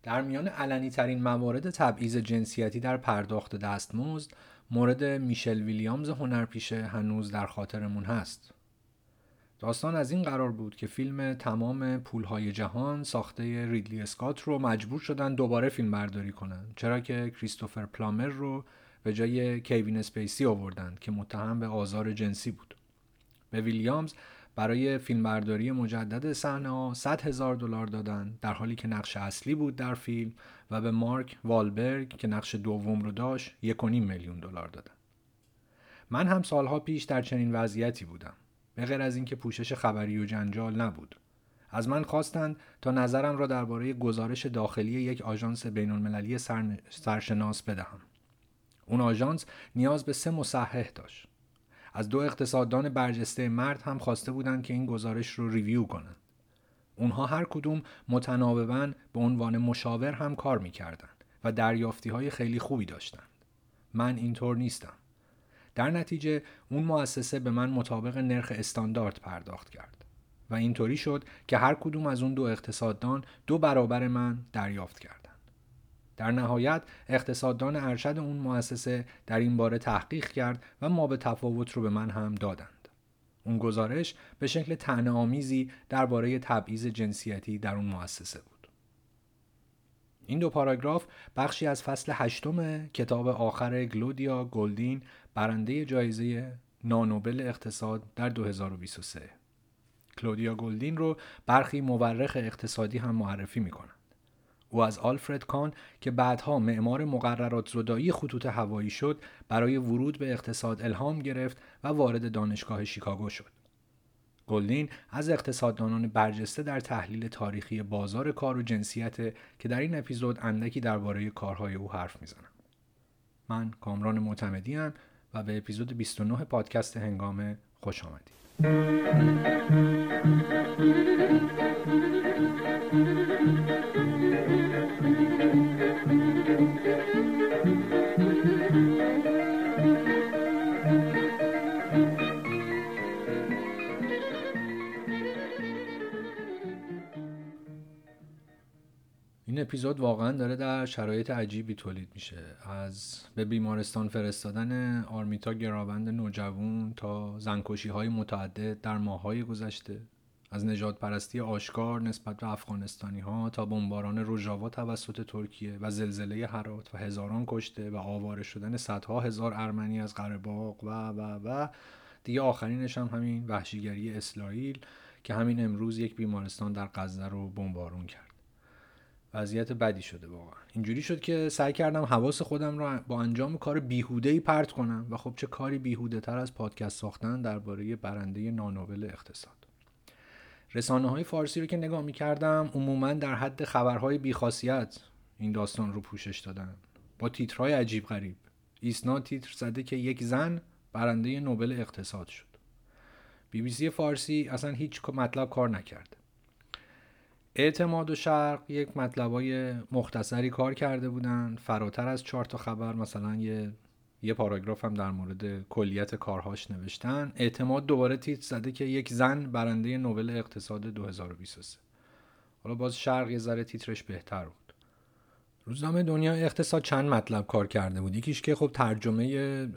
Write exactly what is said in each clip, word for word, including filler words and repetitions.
در میان علنی ترین موارد تبعیض جنسیتی در پرداخت دستمزد، مورد میشل ویلیامز هنرپیشه هنوز در خاطرمون هست. داستان از این قرار بود که فیلم تمام پولهای جهان ساخته ریدلی اسکات رو مجبور شدن دوباره فیلم برداری کنن، چرا که کریستوفر پلامر رو به جای کوین اسپیسی آوردن که متهم به آزار جنسی بود. به ویلیامز برای فیلمبرداری مجدد صحنه‌ها صد هزار دلار دادن، در حالی که نقش اصلی بود در فیلم، و به مارک والبرگ که نقش دوم رو داشت یک و نیم میلیون دلار دادن. من هم سالها پیش در چنین وضعیتی بودم. به غیر از اینکه پوشش خبری و جنجال نبود. از من خواستند تا نظرم را درباره گزارش داخلی یک آژانس بین‌المللی سر... سرشناس بدهم. اون آژانس نیاز به سه مصحح داشت. از دو اقتصاددان برجسته مرد هم خواسته بودند که این گزارش رو ریویو کنند. اونها هر کدوم متناوباً به عنوان مشاور هم کار می‌کردند و دریافتی‌های خیلی خوبی داشتند. من اینطور نیستم. در نتیجه اون مؤسسه به من مطابق نرخ استاندارد پرداخت کرد و اینطوری شد که هر کدوم از اون دو اقتصاددان دو برابر من دریافت کردند. در نهایت اقتصاددان ارشد اون مؤسسه در این باره تحقیق کرد و ما به تفاوت رو به من هم دادند. اون گزارش به شکل طعنه‌آمیزی درباره تبعیض جنسیتی در اون مؤسسه بود. این دو پاراگراف بخشی از فصل هشتم کتاب آخر کلودیا گلدین، برنده جایزه نانوبل اقتصاد در دو هزار و بیست و سه. کلودیا گلدین رو برخی مورخ اقتصادی هم معرفی می‌کنند. او از آلفرد کان که بعدها معمار مقررات زدایی خطوط هوایی شد، برای ورود به اقتصاد الهام گرفت و وارد دانشگاه شیکاگو شد. گلدین از اقتصاددانان برجسته در تحلیل تاریخی بازار کار و جنسیت که در این اپیزود اندکی درباره کارهای او حرف میزنم. من کامران معتمدی ام و به اپیزود بیست و نه پادکست هنگامه خوش آمدید. این اپیزود واقعا داره در شرایط عجیبی تولید میشه. از به بیمارستان فرستادن آرمیتا گراوند نوجوان تا زنکشی های متعدد در ماه‌های گذشته، از نژاد پرستی آشکار نسبت به افغانستانی ها تا بمباران روژاوا توسط ترکیه و زلزله هرات و هزاران کشته و آواره شدن صدها هزار ارمنی از قره باغ و و و دیگه آخرینش هم همین وحشیگری اسرائیل که همین امروز یک بیمارستان در غزه رو بمبارون کرد. وضعیت بدی شده واقعا. اینجوری شد که سعی کردم حواس خودم رو با انجام کار بیهوده‌ای پرت کنم و خب چه کاری بیهوده تر از پادکست ساختن درباره برنده نانوبل اقتصاد. رسانه‌های فارسی رو که نگاه می‌کردم عموماً در حد خبرهای بی‌خاصیت این داستان رو پوشش دادن با تیترهای عجیب غریب. ایسنا تیتر زده که یک زن برنده نوبل اقتصاد شد. بی بی سی فارسی اصلا هیچ مطلب کار نکرد. اعتماد و شرق یک مطلبای مختصری کار کرده بودن، فراتر از چهار تا خبر، مثلا یه یه پاراگراف هم در مورد کلیت کارهاش نوشتن. اعتماد دوباره تیتر زده که یک زن برنده نوبل اقتصاد دو هزار و بیست و سه. حالا باز شرق یه ذره تیترش بهتر بود. روزنامه دنیا اقتصاد چند مطلب کار کرده بود. یکیش که خب ترجمه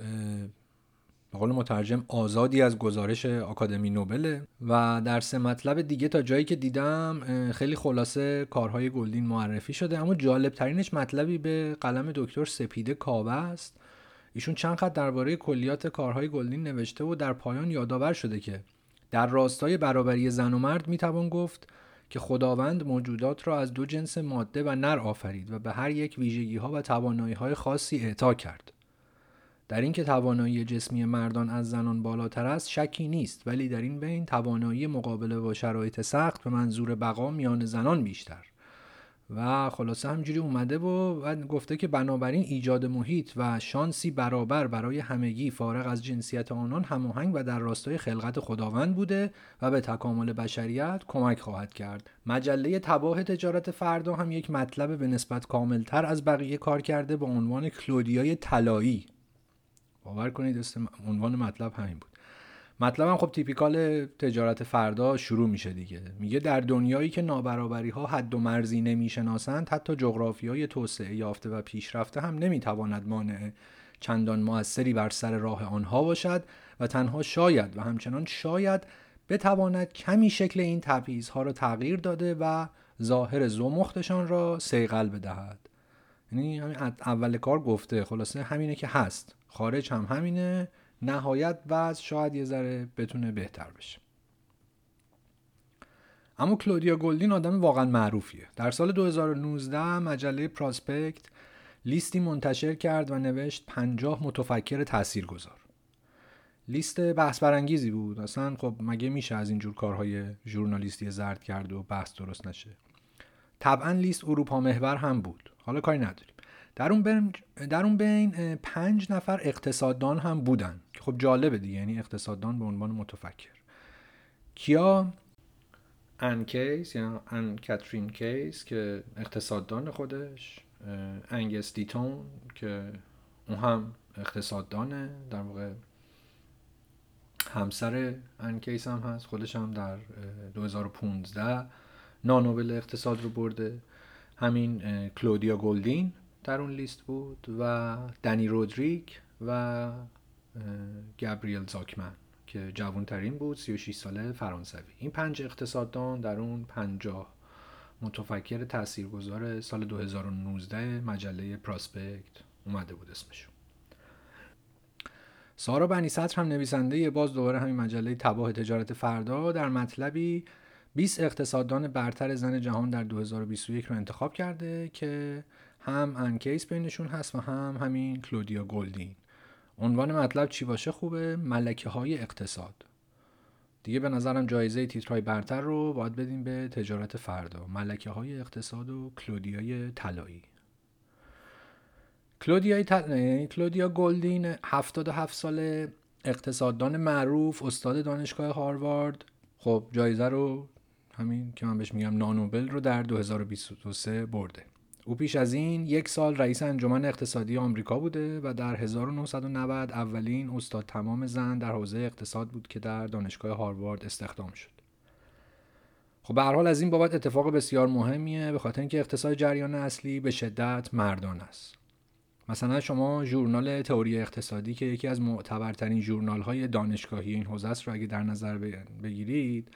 به قول مترجم آزادی از گزارش آکادمی نوبل و در سه مطلب دیگه تا جایی که دیدم خیلی خلاصه کارهای گلدین معرفی شده، اما جالب ترینش مطلبی به قلم دکتر سپیده کاوه است. ایشون چند خط درباره کلیات کارهای گلدین نوشته و در پایان یادآور شده که در راستای برابری زن و مرد میتوان گفت که خداوند موجودات را از دو جنس ماده و نر آفرید و به هر یک ویژگی‌ها و توانایی‌های خاصی اعطا کرد. در این که توانایی جسمی مردان از زنان بالاتر است شکی نیست، ولی در این بین توانایی مقابله با شرایط سخت به منظور بقا میان زنان بیشتر. و خلاصه همجوری اومده و, و گفته که بنابراین ایجاد محیط و شانسی برابر برای همگی فارغ از جنسیت آنان هماهنگ و در راستای خلقت خداوند بوده و به تکامل بشریت کمک خواهد کرد. مجله تباه تجارت فردا هم یک مطلب به نسبت کاملتر از بقیه کار کرده با عنوان کلودیای طلایی. باور کنید عنوان مطلب همین بود. مطلبم خب تیپیکال تجارت فردا شروع میشه دیگه. میگه در دنیایی که نابرابری ها حد و مرزی نمیشناسند، حتی جغرافیای توسعه یافته و پیشرفته هم نمیتواند مانع چندان موثری بر سر راه آنها باشد و تنها شاید و همچنان شاید بتواند کمی شکل این تبعیض‌ها را تغییر داده و ظاهر زمختشان را صیقل بدهد. یعنی همین اول کار گفته، خلاصه همینه که هست، خارج هم همینه، نهایت وضع شاید یه ذره بتونه بهتر بشه. اما کلودیا گلدین آدم واقعا معروفیه. در سال دو هزار و نوزده مجله پراسپکت لیستی منتشر کرد و نوشت پنجاه متفکر تاثیرگذار. لیست بحث برانگیزی بود. اصلا خب مگه میشه از اینجور کارهای ژورنالیستی زرد کرد و بحث درست نشه؟ طبعا لیست اروپا محور هم بود. حالا کاری نداریم. در اون بین در اون بین پنج نفر اقتصاددان هم بودن که خب جالبه دیگه، یعنی اقتصاددان به عنوان متفکر. کیا؟ ان کیس یا ان کاترین کیس که اقتصاددان خودش، انگس دیتون که اون هم اقتصاددانه، در واقع همسر ان کیس هم هست، خودش هم در دو هزار و پانزده نانوبل اقتصاد رو برده. همین کلودیا گلدین در اون لیست بود و دنی رودریک و گابریل زاکمن که جوانترین بود، سی و شش ساله، فرانسوی. این پنج اقتصاددان در اون پنجاه متفکر تاثیرگذار سال دو هزار و نوزده مجله پراسپکت اومده بود اسمشون. سارا بنی صدر هم نویسنده باز دوباره همین مجله تباه تجارت فردا در مطلبی بیست اقتصاددان برتر زن جهان در دو هزار و بیست و یک رو انتخاب کرده که هم ان کیس بینشون هست و هم همین کلودیا گلدین. عنوان مطلب چی باشه خوبه؟ ملکه های اقتصاد. دیگه به نظرم جایزه تیترهای برتر رو باید بدیم به تجارت فردا. ملکه های اقتصاد و کلودیای طلایی. کلودیای طلایی، کلودیا گلدین، هفتاد و هفت ساله، اقتصاددان معروف، استاد دانشگاه هاروارد. خب جایزه رو همین که من بهش میگم نانوبل رو در دو هزار و بیست و سه برده. او پیش از این یک سال رئیس انجمن اقتصادی آمریکا بوده و در هزار و نهصد و نود اولین استاد تمام زن در حوزه اقتصاد بود که در دانشگاه هاروارد استخدام شد. خب به هر حال از این بابت اتفاق بسیار مهمیه، به خاطر اینکه اقتصاد جریان اصلی به شدت مردان است. مثلا شما ژورنال تئوری اقتصادی که یکی از معتبرترین ژورنال‌های دانشگاهی این حوزه است رو اگه در نظر بگیرید،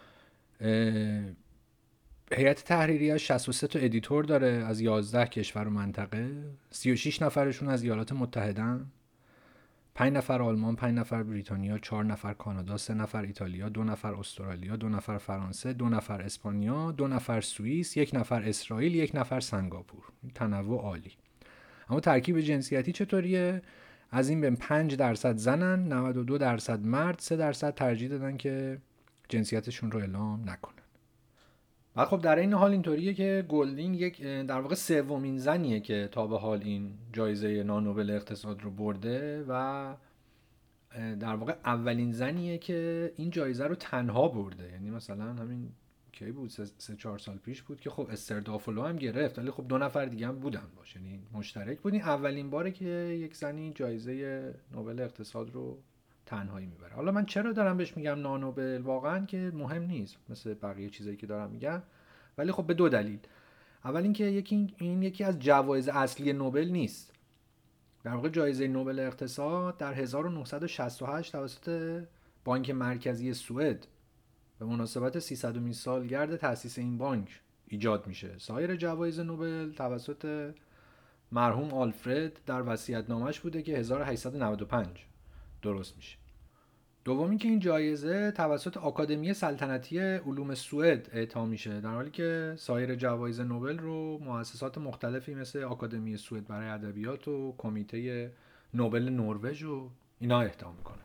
هیئت تحریریه شصت و سه تا ادیتور داره از یازده کشور و منطقه، سی و شش نفرشون از ایالات متحدن، پنج نفر آلمان، پنج نفر بریتانیا، چهار نفر کانادا، سه نفر ایتالیا، دو نفر استرالیا، دو نفر فرانسه، دو نفر اسپانیا، دو نفر سوئیس، یک نفر اسرائیل، یک نفر سنگاپور. تنوع عالی. اما ترکیب جنسیتی چطوریه؟ از این به پنج درصد زنن، نود و دو درصد مرد، سه درصد ترجیح دادن که جنسیتشون رو اعلام نکنن. بعد خب در این حال اینطوریه که گلدین یک در واقع سومین زنیه که تا به حال این جایزه نانوبل اقتصاد رو برده و در واقع اولین زنیه که این جایزه رو تنها برده. یعنی مثلا همین کی بود، سه, سه چهار سال پیش بود که خب استر دافلو هم گرفت، ولی خب دو نفر دیگه هم بودن باش، یعنی مشترک بودین. اولین باره که یک زنی جایزه نوبل اقتصاد رو تنهایی میبره. حالا من چرا دارم بهش میگم نانوبل؟ واقعا که مهم نیست مثل بقیه چیزایی که دارم میگم، ولی خب به دو دلیل. اول اینکه یکی این یکی از جوایز اصلی نوبل نیست. در واقع جایزه نوبل اقتصاد در هزار و نهصد و شصت و هشت توسط بانک مرکزی سوئد به مناسبت سیصدمین سالگرد تأسیس این بانک ایجاد میشه. سایر جوایز نوبل توسط مرحوم آلفرد در وصیت‌نامه‌اش بوده که هزار و هشتصد و نود و پنج درست میشه. دومی که این جایزه توسط آکادمی سلطنتی علوم سوئد اعطا میشه، در حالی که سایر جوایز نوبل رو مؤسسات مختلفی مثل آکادمی سوئد برای ادبیات و کمیته نوبل نروژ و اینا اهدا میکنن.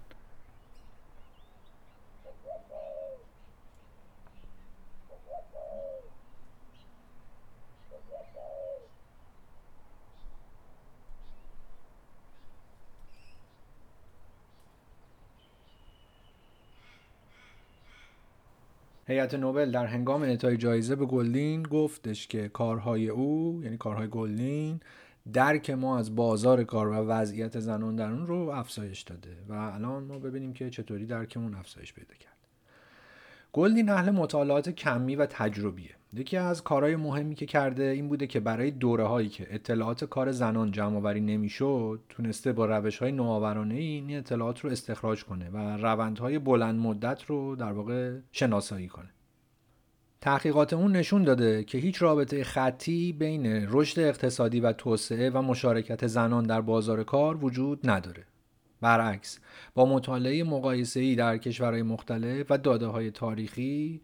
هیئت نوبل در هنگام اعطای جایزه به گلدین گفتش که کارهای او، یعنی کارهای گلدین، درک ما از بازار کار و وضعیت زنان در اون رو افزایش داده و الان ما ببینیم که چطوری درکمون افزایش پیدا کرد. گلدین اهل مطالعات کمی و تجربیه. یکی از کارهای مهمی که کرده این بوده که برای دوره‌هایی که اطلاعات کار زنان جمع‌آوری نمی‌شد، تونسته با روش‌های نوآورانه‌ای این اطلاعات رو استخراج کنه و روندهای بلند مدت رو در واقع شناسایی کنه. تحقیقات اون نشون داده که هیچ رابطه خطی بین رشد اقتصادی و توسعه و مشارکت زنان در بازار کار وجود نداره. برعکس، با مطالعه مقایسه‌ای در کشورهای مختلف و داده‌های تاریخی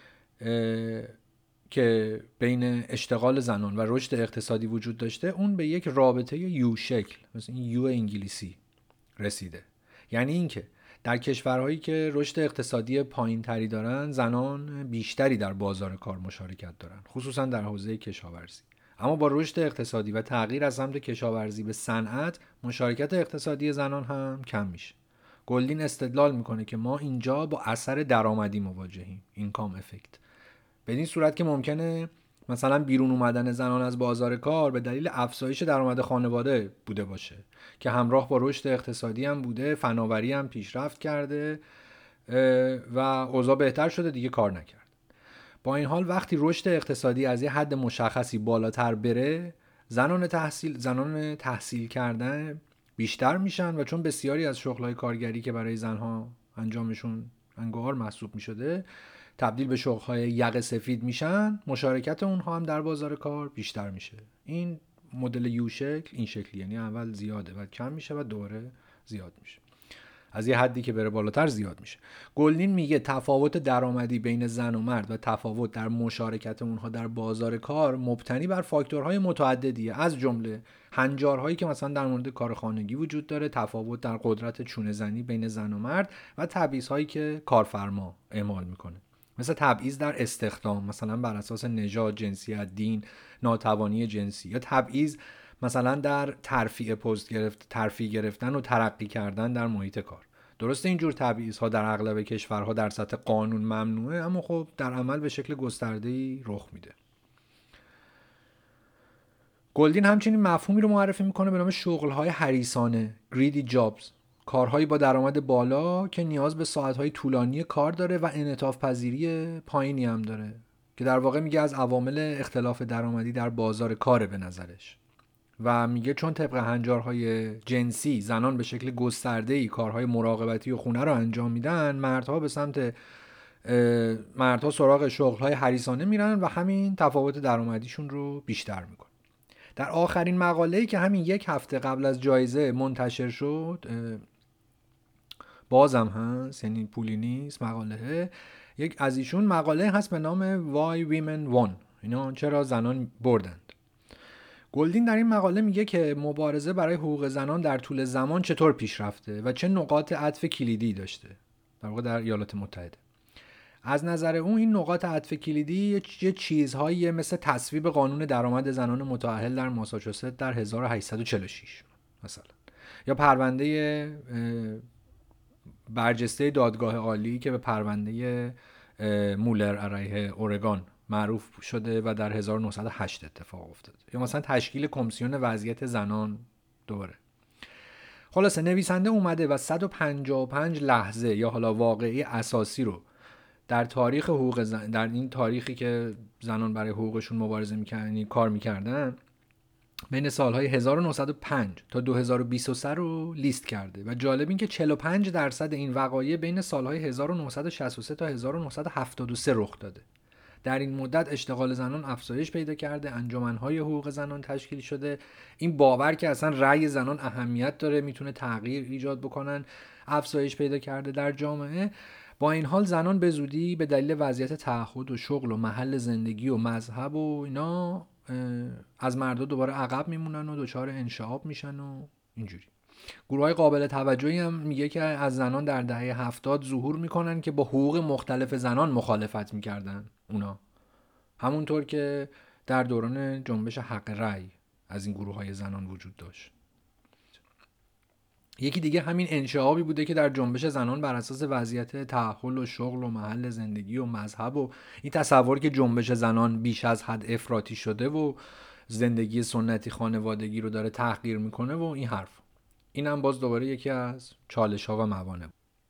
که بین اشتغال زنان و رشد اقتصادی وجود داشته، اون به یک رابطه یو شکل، مثل این یو انگلیسی رسیده. یعنی اینکه در کشورهایی که رشد اقتصادی پایین‌تری دارن، زنان بیشتری در بازار کار مشارکت دارن، خصوصا در حوزه کشاورزی. اما با رشد اقتصادی و تغییر از سمت کشاورزی به صنعت، مشارکت اقتصادی زنان هم کم میشه. گلدین استدلال میکنه که ما اینجا با اثر درآمدی مواجهیم، اینکام افکت. به این صورت که ممکنه مثلا بیرون اومدن زنان از بازار کار به دلیل افزایش درآمد خانواده بوده باشه که همراه با رشد اقتصادی هم بوده، فناوری هم پیشرفت کرده و اوضاع بهتر شده، دیگه کار نکرد. با این حال وقتی رشد اقتصادی از یه حد مشخصی بالاتر بره، زنان تحصیل زنان تحصیل کردن بیشتر میشن و چون بسیاری از شغل‌های کارگری که برای زنها انجامشون انگار محسوب میشده تبدیل به شغل‌های یقه سفید میشن، مشارکت اونها هم در بازار کار بیشتر میشه. این مدل یو شکل این شکلی، یعنی اول زیاده بعد کم میشه و دوباره زیاد میشه، از یه حدی که بره بالاتر زیاد میشه. گلدین میگه تفاوت درآمدی بین زن و مرد و تفاوت در مشارکت اونها در بازار کار مبتنی بر فاکتورهای متعددیه، از جمله هنجارهایی که مثلا در مورد کار خانگی وجود داره، تفاوت در قدرت چونه زنی بین زن و مرد و تبعیض‌هایی که کارفرما اعمال میکنه، مثل تبعیض در استخدام، مثلا بر اساس نژاد، جنسیت، دین، ناتوانی جنسی، یا تبعیض مثلا در ترفیع پست گرفت ترفیع گرفتن و ترقی کردن در محیط کار. درسته اینجور تبعیض‌ها در اغلب کشورها در سطح قانون ممنوعه، اما خب در عمل به شکل گسترده‌ای رخ میده. گلدین همچنین مفهومی رو معرفی میکنه به نام شغل‌های حریصانه، greedy jobs، کارهایی با درآمد بالا که نیاز به ساعت‌های طولانی کار داره و انعطاف پذیری پایینی هم داره، که در واقع میگه از عوامل اختلاف درآمدی در بازار کاره به نظرش. و میگه چون طبق هنجارهای جنسی زنان به شکل گسترده‌ای کارهای مراقبتی و خونه رو انجام میدن، مردها به سمت مردها سراغ شغل‌های حریصانه میرن و همین تفاوت درآمدیشون رو بیشتر میکنه. در آخرین مقاله‌ای که همین یک هفته قبل از جایزه منتشر شد، بازم هست، یعنی پولی نیست مقاله، یک از ایشون مقاله هست به نام Why Women Won، اینا چرا زنان بردند. گلدین در این مقاله میگه که مبارزه برای حقوق زنان در طول زمان چطور پیش رفته و چه نقاط عطف کلیدی داشته در واقع در ایالات متحده. از نظر اون این نقاط عطف کلیدی یه چیزهایی مثل تصویب قانون درآمد زنان متأهل در ماساچوست در هزار و هشتصد و چهل و شش مثلا، یا پرونده برجسته دادگاه عالی که به پرونده مولر علیه اورگان معروف شده و در هزار و نهصد و هشت اتفاق افتاده، یا مثلا تشکیل کمیسیون وضعیت زنان. دوباره خلاصه نویسنده اومده و صد و پنجاه و پنج لحظه یا حالا واقعی اساسی رو در تاریخ حقوق زن، در این تاریخی که زنان برای حقوقشون مبارزه می‌کردن، کار می‌کردن، بین سالهای هزار و نهصد و پنج تا دو هزار و بیست و سه رو لیست کرده. و جالب این که چهل و پنج درصد این وقایع بین سالهای هزار و نهصد و شصت و سه تا هزار و نهصد و هفتاد و سه رخ داده. در این مدت اشتغال زنان افزایش پیدا کرده، انجمن‌های حقوق زنان تشکیل شده، این باور که اصلا رأی زنان اهمیت داره، میتونه تغییر ایجاد بکنن، افزایش پیدا کرده در جامعه. با این حال زنان به زودی به دلیل وضعیت تعهد و شغل و محل زندگی و مذهب و اینا از مردا دوباره عقب میمونن و دچار انشعاب میشن و اینجوری. گروه‌های قابل توجهی هم میگه که از زنان در دهه هفتاد ظهور میکنن که با حقوق مختلف زنان مخالفت میکردن اونا، همونطور که در دوران جنبش حق رأی از این گروه‌های زنان وجود داشت. یکی دیگه همین انشعابی بوده که در جنبش زنان بر اساس وضعیت تعهل و شغل و محل زندگی و مذهب و این تصور که جنبش زنان بیش از حد افراطی شده و زندگی سنتی خانوادگی رو داره تحقیر میکنه و این حرف. این هم باز دوباره یکی از چالش ها و موانع.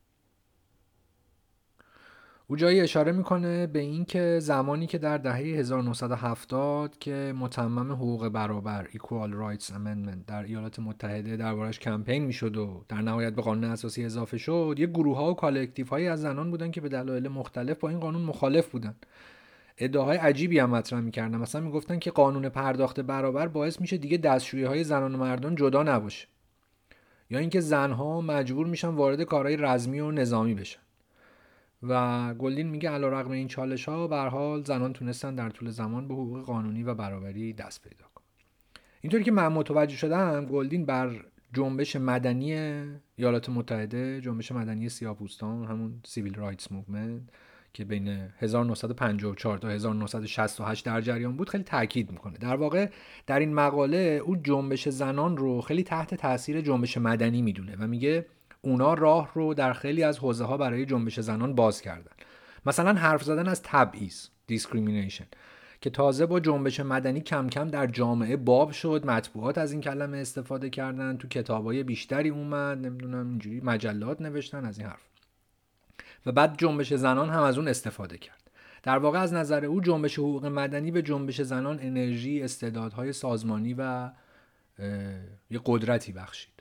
او جایی اشاره میکنه به این که زمانی که در دهه هزار و نهصد و هفتاد که متمم حقوق برابر Equal Rights Amendment در ایالات متحده دربارش کمپین میشد و در نهایت به قانون اساسی اضافه شد، یه گروه ها و کالکتیو هایی از زنان بودن که به دلایل مختلف با این قانون مخالف بودن. ادعاهای عجیبی هم مطرح میکردن. مثلا میگفتن که قانون پرداخت برابر باعث میشه دیگه دستشویی های زنان و مردان جدا نباشه، یا اینکه زنها مجبور میشن وارد کارهای رزمی و نظامی بشن. و گلدین میگه علیرغم این چالش ها به هر حال زنان تونستن در طول زمان به حقوق قانونی و برابری دست پیدا کنن. اینطوری که من متوجه شدم گلدین بر جنبش مدنی ایالات متحده، جنبش مدنی سیاه‌پوستان، همون سیویل رایتس موومنت که بین هزار و نهصد و پنجاه و چهار تا هزار و نهصد و شصت و هشت در جریان بود، خیلی تاکید میکنه. در واقع در این مقاله او جنبش زنان رو خیلی تحت تاثیر جنبش مدنی میدونه و میگه اونا راه رو در خیلی از حوزه ها برای جنبش زنان باز کردن. مثلا حرف زدن از تبعیض، discrimination، که تازه با جنبش مدنی کم کم در جامعه باب شد، مطبوعات از این کلمه استفاده کردن، تو کتابای بیشتری اومد، نمیدونم اینجوری مجلات نوشتن از این حرف، و بعد جنبش زنان هم از اون استفاده کرد. در واقع از نظر او جنبش حقوق مدنی به جنبش زنان انرژی، استعدادهای سازمانی و یه قدرتی بخشید.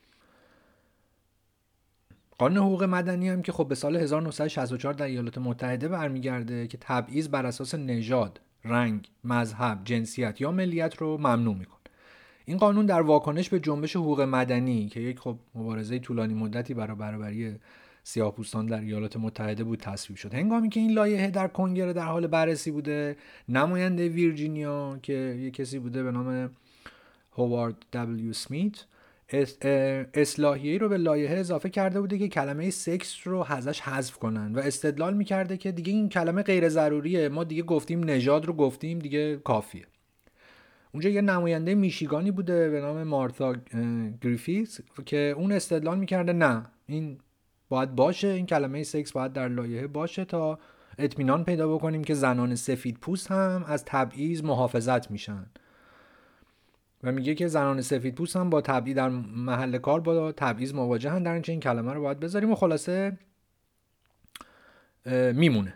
قانون حقوق مدنی هم که خب به سال هزار و نهصد و شصت و چهار در ایالات متحده برمیگرده که تبعیض بر اساس نژاد، رنگ، مذهب، جنسیت یا ملیت رو ممنوع میکنه. این قانون در واکنش به جنبش حقوق مدنی که یک خب مبارزه طولانی مدتی برای برابری سیاه‌پوستان در ایالات متحده بود تصویب شد. هنگامی که این لایحه در کنگره در حال بررسی بوده، نماینده ویرجینیا که یک کسی بوده به نام هوارد دبلیو اسمیت اصلاحیه‌ای رو به لایحه اضافه کرده بوده که کلمه سکس رو ازش حذف کنن و استدلال میکرده که دیگه این کلمه غیر ضروریه، ما دیگه گفتیم نژاد رو گفتیم دیگه کافیه. اونجا یه نماینده میشیگانی بوده به نام مارتا گریفیث که اون استدلال میکرده نه، این باید باشه، این کلمه سکس باید در لایحه باشه تا اطمینان پیدا بکنیم که زنان سفید پوست هم از تبعیض محافظت میشن. و میگه که زنان سفید پوست هم با تبعیض در محل کار با تبعیض مواجهن، در اینجا این کلمه رو باید بذاریم و خلاصه میمونه.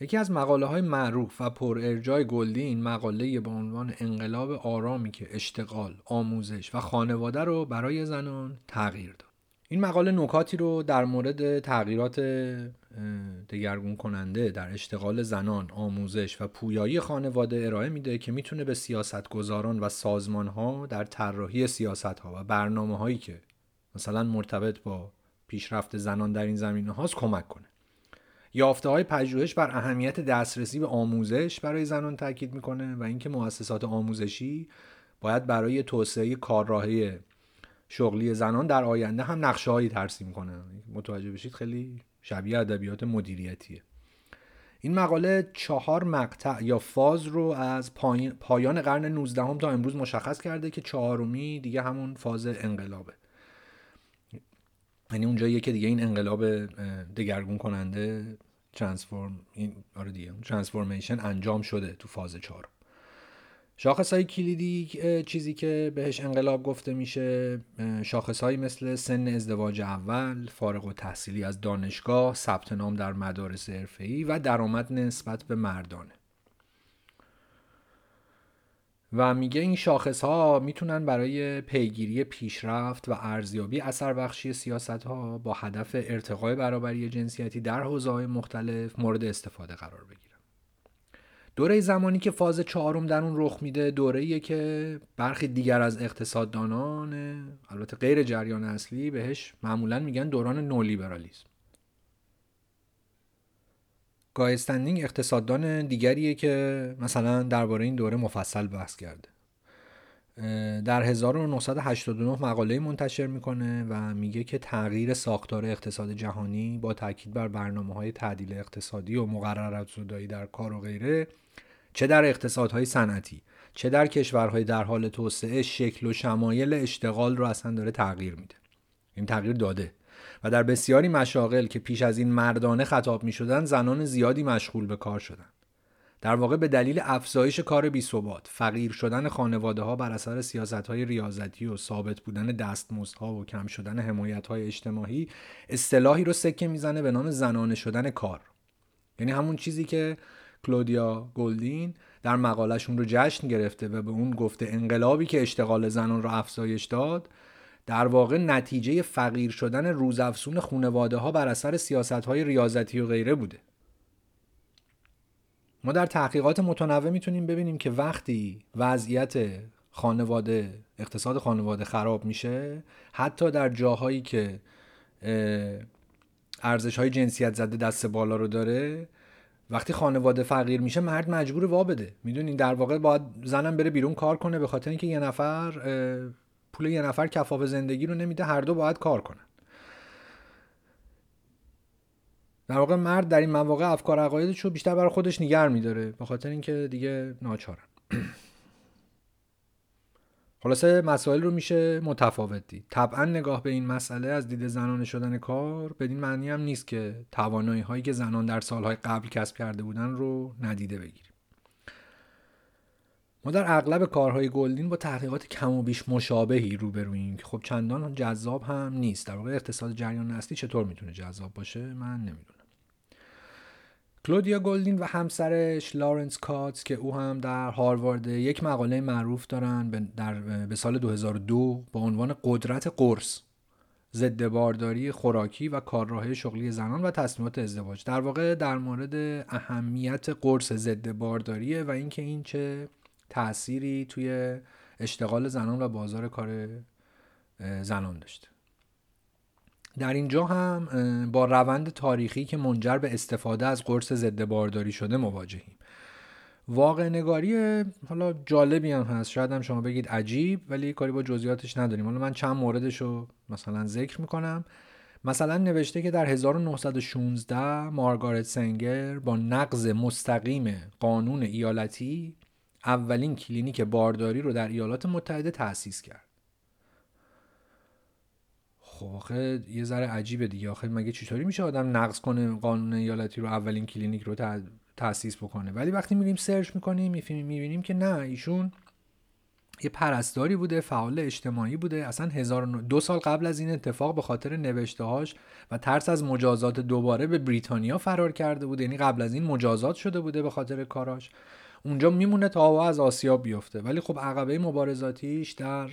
یکی از مقاله های معروف و پر ارجای گلدین مقاله با عنوان انقلاب آرامی که اشتغال، آموزش و خانواده رو برای زنان تغییر داد. این مقاله نکاتی رو در مورد تغییرات دگرگون کننده در اشتغال زنان، آموزش و پویایی خانواده ارائه میده که میتونه به سیاستگزاران و سازمان‌ها در طراحی سیاست‌ها و برنامه‌هایی که مثلا مرتبط با پیشرفت زنان در این زمینه‌هاست کمک کنه. یافته‌های پژوهش بر اهمیت دسترسی به آموزش برای زنان تاکید میکنه و اینکه مؤسسات آموزشی باید برای توسعه کارراهی شغلی زنان در آینده هم نقشه‌هایی ترسیم کنه. متوجه بشید خیلی شبیه ادبیات مدیریتیه. این مقاله چهار مقطع یا فاز رو از پایان قرن نوزدهم تا امروز مشخص کرده که چهارمی دیگه همون فاز انقلابه. یعنی اونجاییه که دیگه این انقلاب دگرگون کننده ترانسفورم این آره دیگه ترانسفورمیشن انجام شده تو فاز چهارم. شاخصهای کلیدی چیزی که بهش انقلاب گفته میشه شاخصهایی مثل سن ازدواج اول، فارغ التحصیلی از دانشگاه، ثبت نام در مدارس حرفه‌ای و درآمد نسبت به مردانه. و میگه این شاخصها میتونن برای پیگیری پیشرفت و ارزیابی اثر بخشی سیاست‌ها با هدف ارتقای برابری جنسیتی در حوزه‌های مختلف مورد استفاده قرار بگیرن. دوره زمانی که فاز چهارم در اون رخ میده دوره‌ایه که برخی دیگر از اقتصاددانان البته غیر جریان اصلی بهش معمولاً میگن دوران نولیبرالیسم. گای استندینگ اقتصاددان دیگریه که مثلا درباره این دوره مفصل بحث کرده. در هزار و نهصد و هشتاد و نه مقاله منتشر میکنه و میگه که تغییر ساختار اقتصاد جهانی با تاکید بر برنامه‌های تعدیل اقتصادی و مقررات زدایی در کار و غیره، چه در اقتصادهای صنعتی چه در کشورهای در حال توسعه، شکل و شمایل اشتغال رو اصلا داره تغییر میده. این تغییر داده و در بسیاری مشاغل که پیش از این مردانه خطاب میشدن زنان زیادی مشغول به کار شدن. در واقع به دلیل افزایش کار بی‌ثبات، فقیر شدن خانواده‌ها بر اثر سیاست‌های ریاضتی و ثابت بودن دستمزدها و کم شدن حمایت‌های اجتماعی، اصطلاحی رو سکه میزنه به نام زنانه شدن کار. یعنی همون چیزی که کلودیا گلدین در مقالهشون رو جشن گرفته و به اون گفته انقلابی که اشتغال زنان رو افزایش داد، در واقع نتیجه فقیر شدن روزافزون خانواده‌ها بر اثر سیاست‌های ریاضتی و غیره بوده. ما در تحقیقات متنوع میتونیم ببینیم که وقتی وضعیت خانواده، اقتصاد خانواده خراب میشه، حتی در جاهایی که ارزش‌های جنسیت زده دست بالا رو داره، وقتی خانواده فقیر میشه مرد مجبور وا بده. میدونین در واقع باید زنم بره بیرون کار کنه به خاطر اینکه یه نفر پول یه نفر کفاف زندگی رو نمیده، هر دو باید کار کنن. در واقع مرد در این مواقع افکار عقایدش رو بیشتر برای خودش نگه می‌داره به خاطر اینکه دیگه ناچارن. خلاصه مسائل رو میشه متفاوت دید. طبعا نگاه به این مسئله از دید زنانه شدن کار بدین معنی هم نیست که توانایی هایی که زنان در سالهای قبل کسب کرده بودن رو ندیده بگیریم. ما در اغلب کارهای گلدین با تحقیقات کم و بیش مشابهی روبرویم که خب چندان جذاب هم نیست. در واقع اقتصاد جریان اصلی چطور میتونه جذاب باشه من نمیدونم. کلودیا گلدین و همسرش لارنس کاتز که او هم در هاروارد یک مقاله معروف دارن در به سال دو هزار و دو با عنوان قدرت قرص، ضد بارداری خوراکی و کارراهی شغلی زنان و تصمیمات ازدواج. در واقع در مورد اهمیت قرص ضد بارداریه و اینکه این چه تأثیری توی اشتغال زنان و بازار کار زنان داشته. در اینجا هم با روند تاریخی که منجر به استفاده از قرص ضد بارداری شده مواجهیم. واقع نگاری حالا جالبی هم هست، شاید هم شما بگید عجیب، ولی کاری با جزئیاتش نداریم. حالا من چند موردش رو مثلا ذکر میکنم. مثلا نوشته که در هزار و نهصد و شانزده مارگارت سنگر با نقض مستقیم قانون ایالتی اولین کلینیک بارداری رو در ایالات متحده تأسیس کرد. خب آخه یه ذره عجیبه دیگه. آخه مگه چطوری میشه آدم نقض کنه قانون ایالتی رو، اولین کلینیک رو تأسیس بکنه؟ ولی وقتی میریم سرچ میکنیم میبینیم که نه، ایشون یه پرستاری بوده، فعال اجتماعی بوده. اصلا هزار و دو سال قبل از این اتفاق به خاطر نوشته‌هاش و ترس از مجازات دوباره به بریتانیا فرار کرده بوده. یعنی قبل از این مجازات شده بوده به خاطر کاراش. اونجا میمونه تا هوا از آسیاب بیفته، ولی خب عقبه مبارزاتیش در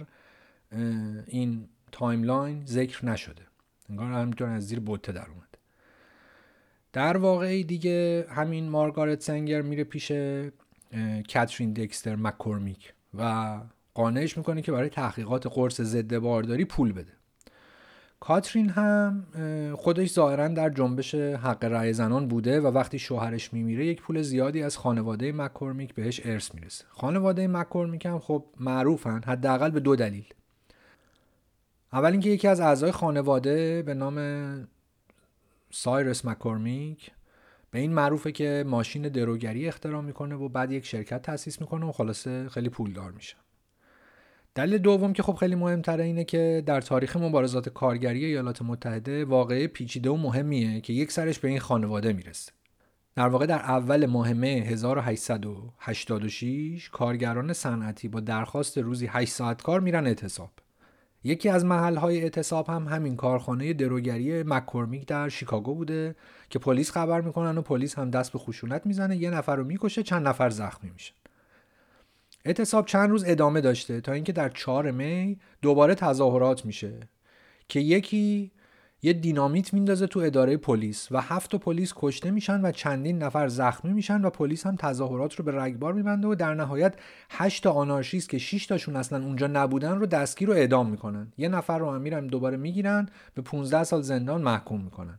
این تایملاین ذکر نشده، انگار همینطور از زیر بوته در اومد. در واقع دیگه همین مارگارت سنگر میره پیش کاترین دکستر مک‌کورمیک و قانعش میکنه که برای تحقیقات قرص ضد بارداری پول بده. کاترین هم خودش ظاهرا در جنبش حق رأی زنان بوده و وقتی شوهرش میمیره یک پول زیادی از خانواده مک‌کورمیک بهش ارث میرسه. خانواده مک‌کورمیک هم خب معروفن حداقل به دو دلیل. اول اینکه یکی از اعضای خانواده به نام سایرس مک‌کورمیک به این معروفه که ماشین دروگری اختراع میکنه و بعد یک شرکت تأسیس میکنه و خلاصه خیلی پولدار میشه. دلیل دوم که خب خیلی مهمتره اینه که در تاریخ مبارزات کارگری ایالات متحده واقعه پیچیده و مهمیه که یک سرش به این خانواده میرسه. در واقع در اول ماه مه هزار و هشتصد و هشتاد و شش کارگران صنعتی با درخواست روزی هشت ساعت کار میرن اعتصاب. یکی از محل‌های اعتصاب هم همین کارخانه دروگری مک‌کورمیک در شیکاگو بوده که پلیس خبر میکنن و پلیس هم دست به خشونت میزنه، یه نفر رو میکشه، چند نفر زخمی میشن. اعتصاب چند روز ادامه داشته تا اینکه در چهارم می دوباره تظاهرات میشه که یکی یه دینامیت میندازه تو اداره پلیس و هفت تا پلیس کشته میشن و چندین نفر زخمی میشن و پلیس هم تظاهرات رو به رگبار میبنده و در نهایت هشت تا آنارشیست که شش تاشون اصلا اونجا نبودن رو دستگیر و اعدام میکنن. یه نفر رو هم میرن دوباره میگیرن به پانزده سال زندان محکوم میکنن.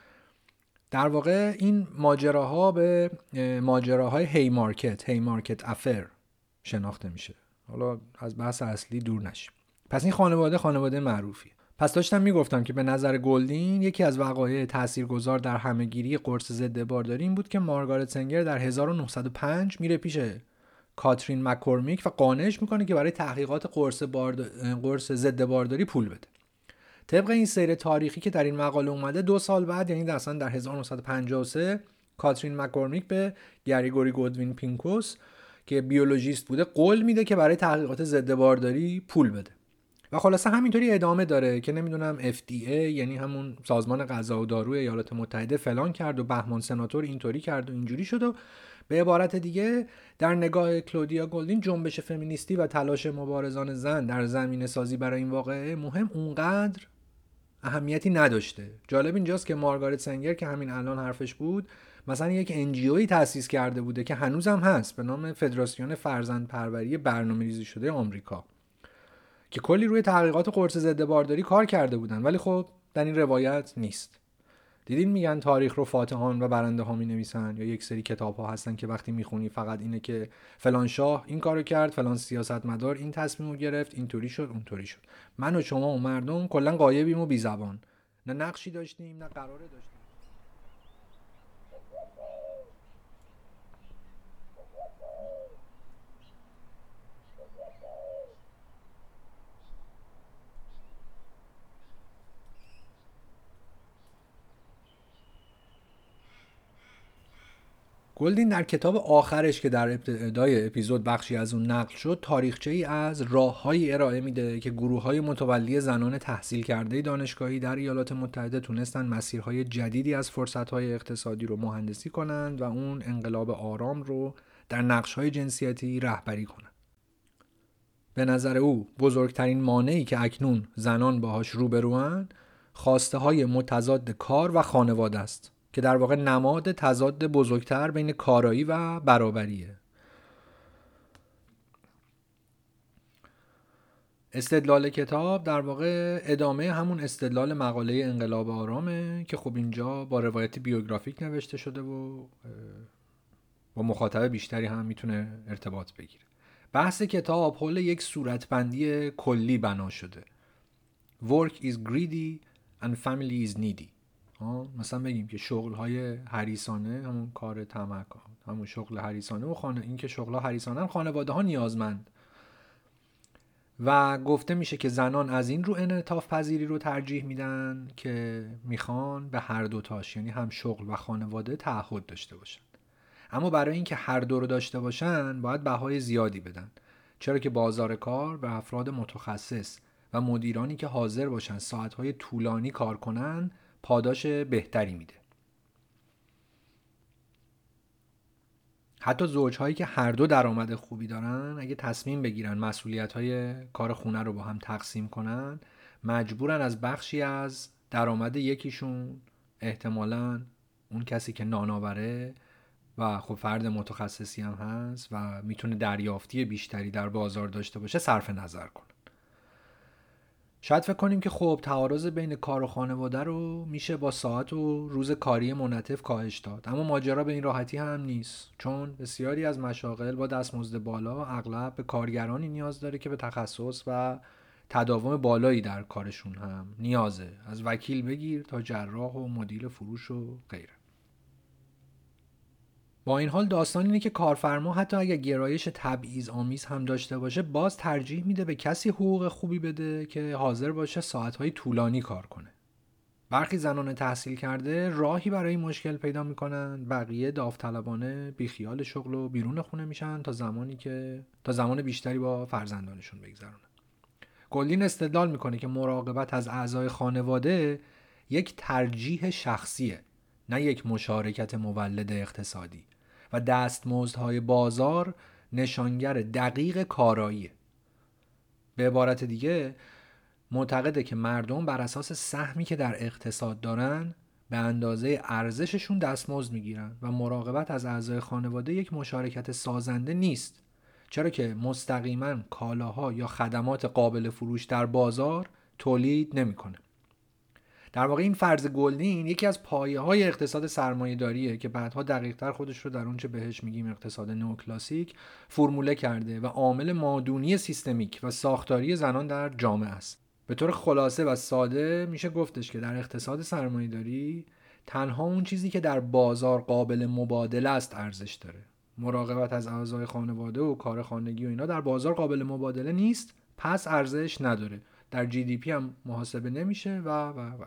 در واقع این ماجراها به ماجراهای هی مارکت هی مارکت افر شناخته میشه. حالا از بحث اصلی دور نشیم. پس این خانواده خانواده معروفیه. پس داشتم میگفتم که به نظر گلدین یکی از وقایع تاثیرگذار در همهگیری قرص ضد بارداری این بود که مارگارت سنگر در هزار و نهصد و پنج میره پیش کاترین مک‌کورمیک و قانعش میکنه که برای تحقیقات قرص بارد... قرص ضد بارداری پول بده. طبق این سیر تاریخی که در این مقاله اومده دو سال بعد، یعنی اصلا در هزار و نهصد و پنجاه و سه کاترین مک‌کورمیک به گریگوری گودوین پینکوس که بیولوژیست بوده قول میده که برای تحقیقات ضد بارداری پول بده و خلاصه همینطوری ادامه داره که نمیدونم اف دی ای یعنی همون سازمان غذا و دارو ایالات متحده فلان کرد و بهمان سناتور اینطوری کرد و اینجوری شد و به عبارت دیگه در نگاه کلودیا گلدین جنبش فمینیستی و تلاش مبارزان زن در زمینه سازی برای این واقعه مهم اونقدر اهمیتی نداشته. جالب اینجاست که مارگارت سنگر که همین الان حرفش بود مثلا یک انجیوی تأسیس کرده بوده که هنوزم هست به نام فدراسیون فرزندپروری برنامه‌ریزی شده آمریکا که کلی روی تحقیقات قرص ضد بارداری کار کرده بودن، ولی خب در این روایت نیست. دیدین میگن تاریخ رو فاتحان و برنده ها می نویسن، یا یک سری کتاب ها هستن که وقتی میخونی فقط اینه که فلان شاه این کارو کرد، فلان سیاستمدار این تصمیمو گرفت، اینطوری شد اونطوری شد. من و شما و مردم کلا غایبیم و بی زبان، نه نقشی داشتیم نه قراره داشتیم. گلدین در کتاب آخرش که در ابتدای اپیزود بخشی از اون نقل شد تاریخچه‌ای از راه‌هایی ارائه میده که گروه‌های متولی زنان تحصیل کرده دانشگاهی در ایالات متحده تونستن مسیرهای جدیدی از فرصت‌های اقتصادی رو مهندسی کنند و اون انقلاب آرام رو در نقش‌های جنسیتی رهبری کنند. به نظر او بزرگترین مانعی که اکنون زنان باهاش روبروان خواسته‌های متضاد کار و خانواده است که در واقع نماد تضاد بزرگتر بین کارایی و برابریه. استدلال کتاب در واقع ادامه همون استدلال مقاله انقلاب آرامه که خب اینجا با روایت بیوگرافیک نوشته شده و با مخاطب بیشتری هم میتونه ارتباط بگیره. بحث کتاب حول یک صورتبندی کلی بنا شده. Work is greedy and family is needy. مثلا بگیم که شغل‌های حریصانه همون کار طمع، همون شغل حریصانه و خانه این که شغل‌ها حریصانه خانواده‌ها نیازمند و گفته میشه که زنان از این رو انعطاف پذیری رو ترجیح میدن که میخوان به هر دوتاش یعنی هم شغل و خانواده تعهد داشته باشن، اما برای اینکه هر دو رو داشته باشن باید بهای زیادی بدن. چرا که بازار کار به افراد متخصص و مدیرانی که حاضر باشن ساعتهای طولانی کار کنن پاداش بهتری میده. حتی زوجهایی که هر دو درآمد خوبی دارن اگه تصمیم بگیرن مسئولیت‌های کار خونه رو با هم تقسیم کنن، مجبورن از بخشی از درآمد یکیشون، احتمالاً اون کسی که نانآوره و خب فرد متخصصی هم هست و میتونه دریافتی بیشتری در بازار داشته باشه، صرف نظر کنن. شاید فکر کنیم که خب تعارض بین کار و خانواده رو میشه با ساعت و روز کاری منعطف کاهش داد، اما ماجرا به این راحتی هم نیست، چون بسیاری از مشاغل با دستمزد بالا اغلب به کارگرانی نیاز داره که به تخصص و تداوم بالایی در کارشون هم نیازه، از وکیل بگیر تا جراح و مدیر فروش و غیره. با این حال داستان اینه که کارفرما حتی اگر گرایش تبعیض آمیز هم داشته باشه، باز ترجیح میده به کسی حقوق خوبی بده که حاضر باشه ساعتهای طولانی کار کنه. برخی زنان تحصیل کرده راهی برای این مشکل پیدا میکنن، بقیه داوطلبانه بیخیال شغل و بیرون خونه میشن تا زمانی که تا زمان بیشتری با فرزندانشون بگذرونن. گلدین استدلال میکنه که مراقبت از اعضای خانواده یک ترجیح شخصیه، نه یک مشارکت مولد اقتصادی، و دستمزدهای بازار نشانگر دقیق کاراییه. به عبارت دیگه معتقده که مردم بر اساس سهمی که در اقتصاد دارن به اندازه ارزششون دستمزد میگیرن و مراقبت از اعضای خانواده یک مشارکت سازنده نیست، چرا که مستقیما کالاها یا خدمات قابل فروش در بازار تولید نمیکنه. در واقع این فرض گلدین یکی از پایه‌های اقتصاد سرمایه‌داریه که بعدها دقیق‌تر خودش رو در اونچه بهش میگیم اقتصاد نوکلاسیک فرموله کرده و عامل مادونی سیستمیک و ساختاری زنان در جامعه است. به طور خلاصه و ساده میشه گفتش که در اقتصاد سرمایه‌داری تنها اون چیزی که در بازار قابل مبادله است ارزش داره. مراقبت از اعضای خانواده و کار خانگی و اینا در بازار قابل مبادله نیست، پس ارزش نداره، در جی دی پی هم محاسبه نمیشه و و و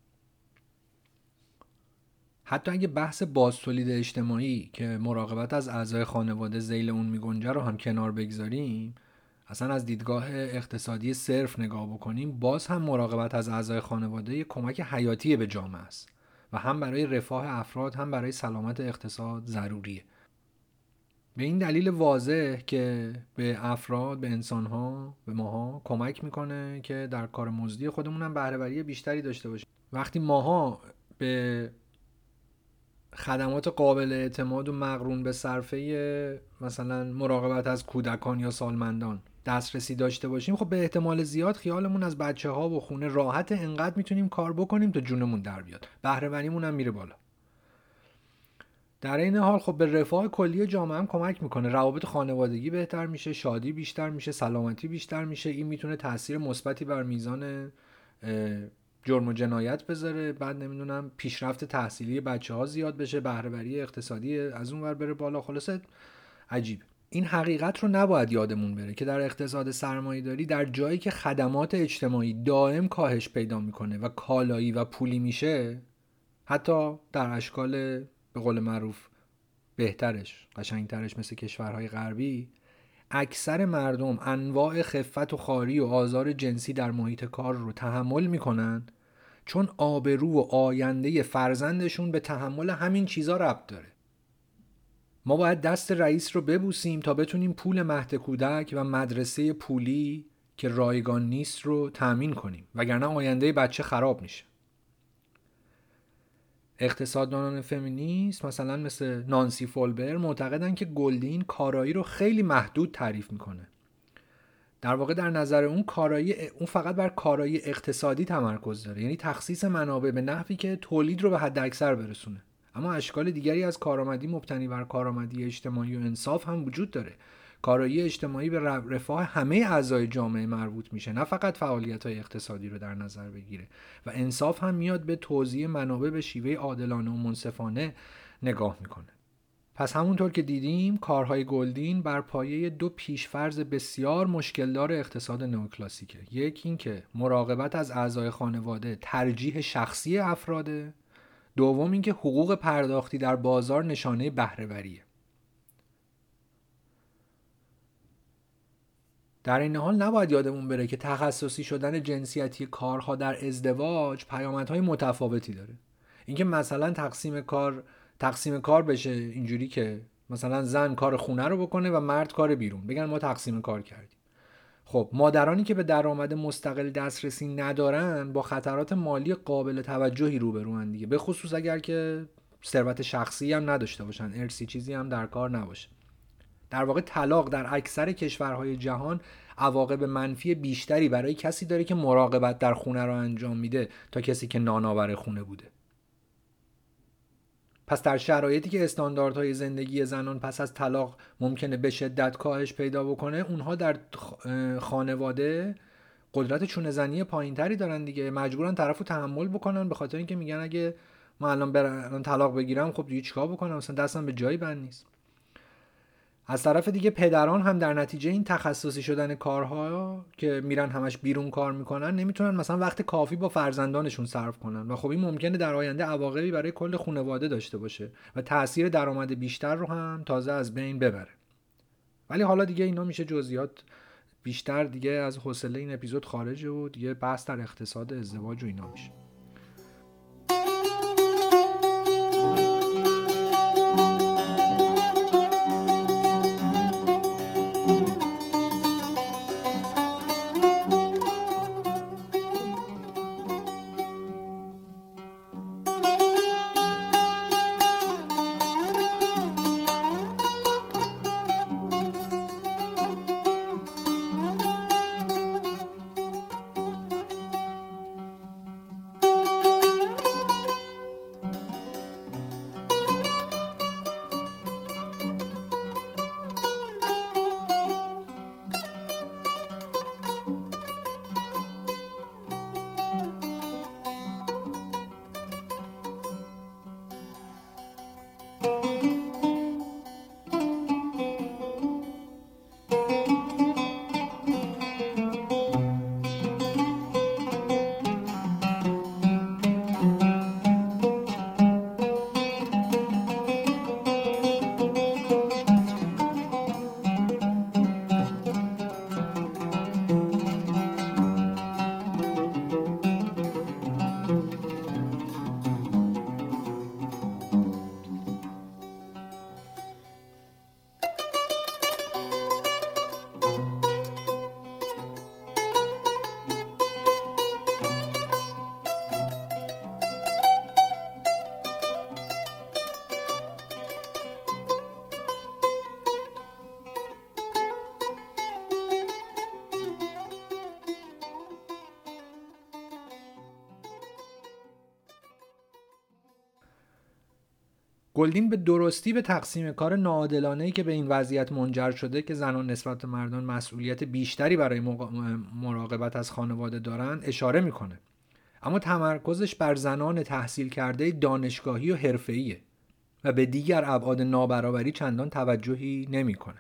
حتی اگه بحث بازتولید اجتماعی که مراقبت از اعضای خانواده ذیل اون میگنجه رو هم کنار بگذاریم، اصلا از دیدگاه اقتصادی صرف نگاه بکنیم، باز هم مراقبت از اعضای خانواده یک کمک حیاتی به جامعه است و هم برای رفاه افراد هم برای سلامت اقتصاد ضروریه. به این دلیل واضح که به افراد، به انسانها، به ماها کمک میکنه که در کار مزدی خودمون هم بهره‌وری بیشتری داشته باشیم. وقتی ماها به خدمات قابل اعتماد و مقرون به صرفه مثلا مراقبت از کودکان یا سالمندان دسترسی داشته باشیم، خب به احتمال زیاد خیالمون از بچه ها و خونه راحت، انقدر میتونیم کار بکنیم تا جونمون در بیاد، بهره‌وریمون هم میره بالا. در این حال خب به رفاه کلی جامعه هم کمک میکنه، روابط خانوادگی بهتر میشه، شادی بیشتر میشه، سلامتی بیشتر میشه. این میتونه تاثیر مثبتی بر میزان جرم و جنایت بذاره، بعد نمیدونم پیشرفت تحصیلی بچه‌ها زیاد بشه، بهره‌وری اقتصادی از اون ور بره بالا. خلاصه عجیب. این حقیقت رو نباید یادمون بره که در اقتصاد سرمایه‌داری در جایی که خدمات اجتماعی دائم کاهش پیدا میکنه و کالایی و پولی میشه، حتی در اشکال به قول معروف بهترش، قشنگترش مثل کشورهای غربی، اکثر مردم انواع خفت و خواری و آزار جنسی در محیط کار رو تحمل میکنن، چون آبرو و آینده فرزندشون به تحمل همین چیزا ربط داره. ما باید دست رئیس رو ببوسیم تا بتونیم پول مهد کودک و مدرسه پولی که رایگان نیست رو تأمین کنیم، وگرنه آینده بچه خراب میشه. اقتصاددانان فمینیست مثلا مثل نانسی فولبر معتقدن که گلدین کارایی رو خیلی محدود تعریف میکنه. در واقع در نظر اون کارایی اون فقط بر کارایی اقتصادی تمرکز داره، یعنی تخصیص منابع به نحوی که تولید رو به حد اکثر برسونه. اما اشکال دیگری از کارآمدی مبتنی بر کارآمدی اجتماعی و انصاف هم وجود داره. کارایی اجتماعی به رفاه همه اعضای جامعه مربوط میشه، نه فقط فعالیت‌های اقتصادی رو در نظر بگیره. و انصاف هم میاد به توزیع منابع به شیوه عادلانه و منصفانه نگاه میکنه. پس همونطور که دیدیم کارهای گلدین بر پایه دو پیشفرض بسیار مشکلدار اقتصاد نوکلاسیکه. یک این که مراقبت از اعضای خانواده ترجیح شخصی افراده، دوم این که حقوق پرداختی در بازار نشانه بهره‌وریه. در این حال نباید یادمون بره که تخصصی شدن جنسیتی کارها در ازدواج پیامدهای متفاوتی داره. اینکه مثلا تقسیم کار تقسیم کار بشه اینجوری که مثلا زن کار خونه رو بکنه و مرد کار بیرون، بگن ما تقسیم کار کردیم. خب مادرانی که به درآمد مستقل دسترسی ندارن با خطرات مالی قابل توجهی روبروان دیگه، به خصوص اگر که ثروت شخصی هم نداشته باشن، ارثی چیزی هم در کار نباشه. در واقع طلاق در اکثر کشورهای جهان عواقب منفی بیشتری برای کسی داره که مراقبت در خونه رو انجام میده تا کسی که نانآور خونه بوده. پس در شرایطی که استانداردهای زندگی زنان پس از طلاق ممکنه به شدت کاهش پیدا بکنه، اونها در خانواده قدرت چونه زنی پایینتری دارن دیگه، مجبورن طرفو تحمل بکنن، به خاطر اینکه میگن اگه من الان برم طلاق بگیرم خب دیگه چیکار بکنم، مثلا دستم به جایی بند نیست. از طرف دیگه پدران هم در نتیجه این تخصصی شدن کارها که میرن همش بیرون کار میکنن نمیتونن مثلا وقت کافی با فرزندانشون صرف کنن و خب این ممکنه در آینده عواقبی برای کل خانواده داشته باشه و تأثیر درآمد بیشتر رو هم تازه از بین ببره. ولی حالا دیگه اینا میشه جزئیات بیشتر دیگه از حوصله این اپیزود خارجه و دیگه بحث در اقتصاد ازدواج و اینا میشه. گلدین به درستی به تقسیم کار ناعادلانه‌ای که به این وضعیت منجر شده که زنان نسبت به مردان مسئولیت بیشتری برای مراقبت از خانواده دارن اشاره میکنه، اما تمرکزش بر زنان تحصیل کرده دانشگاهی و حرفه‌ایه و به دیگر ابعاد نابرابری چندان توجهی نمیکنه.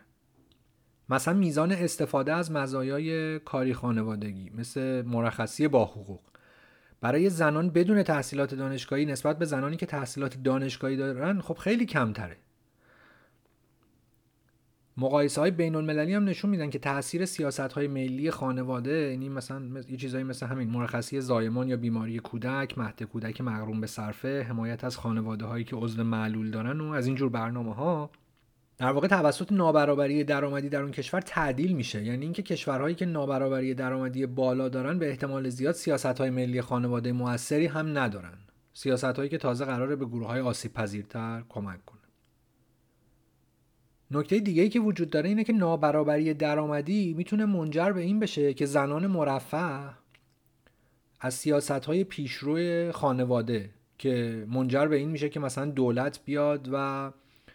مثلا میزان استفاده از مزایای کاری خانوادگی مثل مرخصی با حقوق برای زنان بدون تحصیلات دانشگاهی نسبت به زنانی که تحصیلات دانشگاهی دارن خب خیلی کمتره. مقایسه‌های بین‌المللی هم نشون میدن که تأثیر سیاست‌های ملی خانواده، یعنی مثلا یه چیزایی مثل همین مرخصی زایمان یا بیماری کودک، مهد کودک مغروم به صرفه، حمایت از خانواده‌هایی که عضو معلول دارن و از این جور برنامه‌ها در واقع توسط نابرابری درآمدی در اون کشور تعدیل میشه. یعنی اینکه کشورهایی که نابرابری درآمدی بالا دارن به احتمال زیاد سیاست‌های ملی خانواده موثری هم ندارن، سیاست‌هایی که تازه قراره به گروه‌های آسیب‌پذیرتر کمک کنه. نکته دیگه‌ای که وجود داره اینه که نابرابری درآمدی میتونه منجر به این بشه که زنان مرفه از سیاست‌های پیشرو خانواده که منجر به این میشه که مثلا دولت بیاد و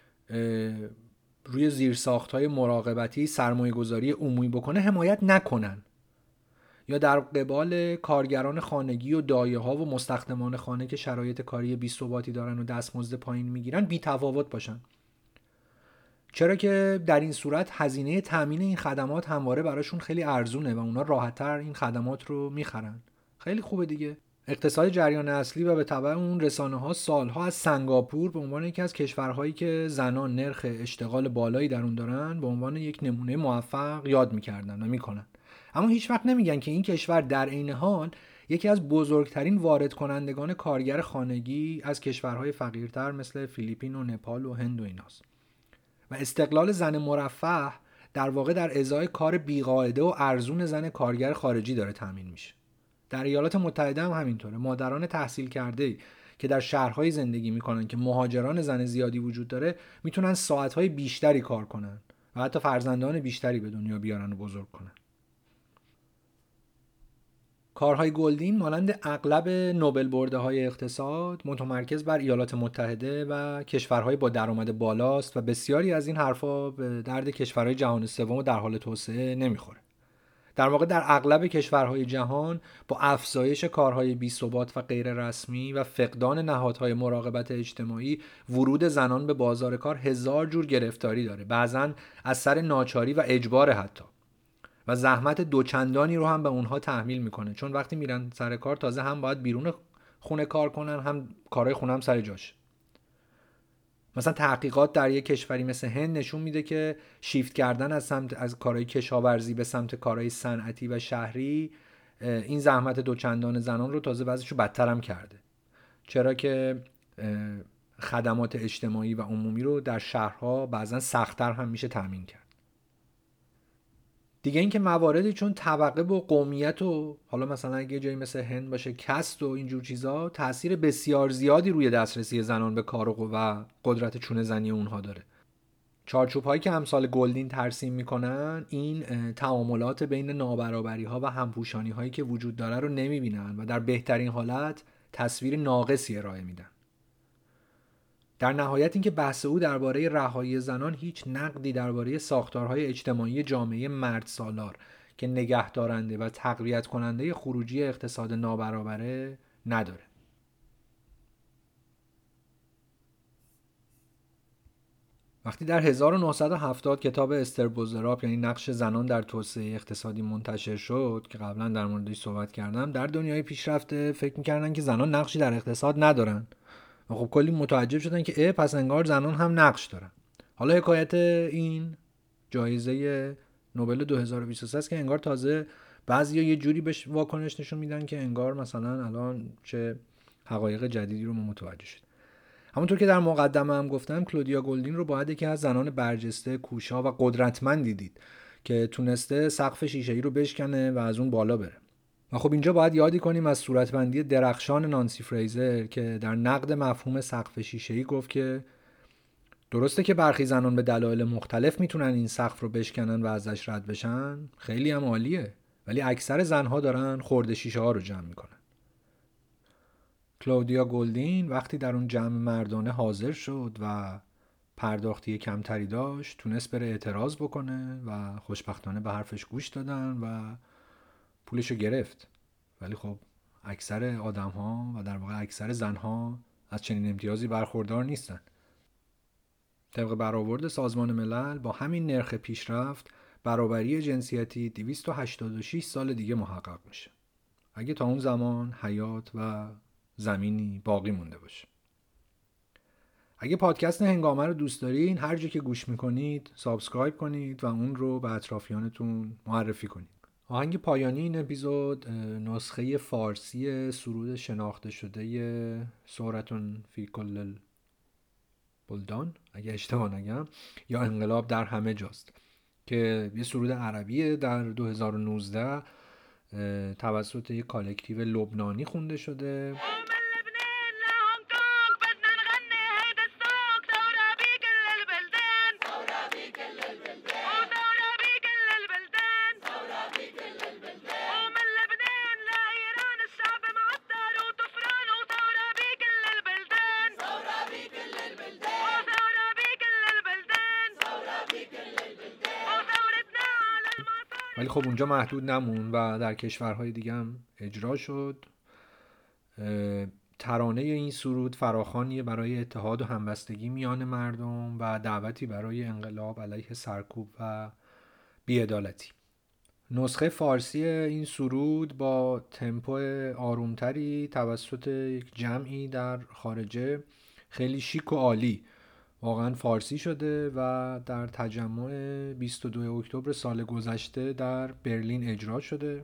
روی زیرساخت‌های مراقبتی سرمایه‌گذاری عمومی بکنه حمایت نکنن، یا در قبال کارگران خانگی و دایه‌ها و مستخدمان خانه که شرایط کاری بی‌ثباتی دارن و دستمزد پایین میگیرن بی‌تفاوت باشن، چرا که در این صورت هزینه تامین این خدمات همواره براشون خیلی ارزونه و اونا راحت‌تر این خدمات رو میخرن. خیلی خوبه دیگه. اقتصاد جریان اصلی و به تبع اون رسانه ها سالها از سنگاپور به عنوان یکی از کشورهایی که زنان نرخ اشتغال بالایی در اون دارن به عنوان یک نمونه موفق یاد میکردن و میکنن. اما هیچ وقت نمیگن که این کشور در عین حال یکی از بزرگترین وارد کنندگان کارگر خانگی از کشورهای فقیرتر مثل فیلیپین و نپال و هند و ایناست. و استقلال زن مرفه در واقع در ازای کار بیقاعده و ارزون زن کارگر خارجی داره تامین میشه. در ایالات متحده هم همینطوره. مادران تحصیل کرده که در شهرهای زندگی میکنن که مهاجران زن زیادی وجود داره میتونن ساعتهای بیشتری کار کنن و حتی فرزندان بیشتری به دنیا بیارن و بزرگ کنن. کارهای گلدین مانند اغلب نوبل برده های اقتصاد متمرکز بر ایالات متحده و کشورهای با درآمد بالاست و بسیاری از این حرفا به درد کشورهای جهان سوم و در حال توسعه نمیخوره. در واقع در اغلب کشورهای جهان با افزایش کارهای بی‌ثبات و غیر رسمی و فقدان نهادهای مراقبت اجتماعی ورود زنان به بازار کار هزار جور گرفتاری داره، بعضن از سر ناچاری و اجبار حتی، و زحمت دوچندانی رو هم به اونها تحمیل میکنه، چون وقتی میرن سر کار تازه هم باید بیرون خونه کار کنن هم کارهای خونه هم سر جاش. مثلا تحقیقات در یک کشوری مثل هند نشون میده که شیفت کردن از سمت از کارهای کشاورزی به سمت کارهای صنعتی و شهری این زحمت دوچندان زنان رو تازه وضعش رو بدتر هم کرده، چرا که خدمات اجتماعی و عمومی رو در شهرها بعضا سخت‌تر هم میشه تامین کرد. دیگه این که مواردی چون طبقه و قومیت و حالا مثلا اگه جایی مثل هند باشه کست و اینجور چیزا تأثیر بسیار زیادی روی دسترسی زنان به کار و قدرت چونه زنی اونها داره. چارچوب هایی که امثال گلدین ترسیم میکنن این تعاملات بین نابرابری ها و همپوشانی هایی که وجود داره رو نمیبینن و در بهترین حالت تصویر ناقصی ارائه میدن. در نهایت اینکه بحث او درباره رهایی زنان هیچ نقدی درباره ساختارهای اجتماعی جامعه مرد سالار که نگهدارنده و تقویت کننده خروجی اقتصاد نابرابره نداره. وقتی در هزار و نهصد و هفتاد کتاب استر بوزراپ یعنی نقش زنان در توسعه اقتصادی منتشر شد که قبلا در موردش صحبت کردم، در دنیای پیشرفته فکر می‌کردن که زنان نقشی در اقتصاد ندارن. و خب کلی متعجب شدن که اه پس انگار زنان هم نقش دارن. حالا حکایت این جایزه نوبل دو هزار و بیست و سه است که انگار تازه بعضیا یه جوری بهش واکنش نشون میدن که انگار مثلا الان چه حقایق جدیدی رو ما متوجه شد. همونطور که در مقدمه هم گفتم کلودیا گلدین رو باید یکی از زنان برجسته، کوشا و قدرتمندی دید که تونسته سقف شیشه‌ای رو بشکنه و از اون بالا بره. و خب اینجا باید یادی کنیم از صورتبندی درخشان نانسی فریزر که در نقد مفهوم سقف شیشه‌ای گفت که درسته که برخی زنان به دلایل مختلف میتونن این سقف رو بشکنن و ازش رد بشن، خیلی هم عالیه، ولی اکثر زنها دارن خرده شیشه ها رو جمع میکنن. کلودیا گلدین وقتی در اون جمع مردانه حاضر شد و پرداختی کمتری داشت تونست بره اعتراض بکنه و خوشبختانه به حرفش گوش دادن و پولشو گرفت. ولی خب اکثر آدم ها و در واقع اکثر زن ها از چنین امتیازی برخوردار نیستن. طبق برآورد سازمان ملل با همین نرخ پیشرفت برابری جنسیتی دویست و هشتاد و شش سال دیگه محقق میشه، اگه تا اون زمان حیات و زمینی باقی مونده باشه. اگه پادکست هنگامه رو دوست دارین هر جا که گوش میکنید سابسکرایب کنید و اون رو به اطرافیانتون معرفی کنید. آهنگ پایانی این اپیزود نسخه فارسی سرود شناخته شده سورتون فی کل بلدان اگه اشتباه نگم یا انقلاب در همه جاست که یه سرود عربیه در دو هزار و نوزده توسط یک کالکتیو لبنانی خونده شده. ولی خب اونجا محدود نمون و در کشورهای دیگه هم اجرا شد. ترانه این سرود فراخوانیه برای اتحاد و همبستگی میان مردم و دعوتی برای انقلاب علیه سرکوب و بی‌عدالتی. نسخه فارسی این سرود با تمپو آرومتری توسط یک جمعی در خارجه خیلی شیک و عالی واقعا فارسی شده و در تجمع بیست و دوم اکتبر سال گذشته در برلین اجرا شده.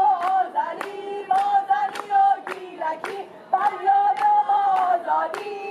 فریاد آزادی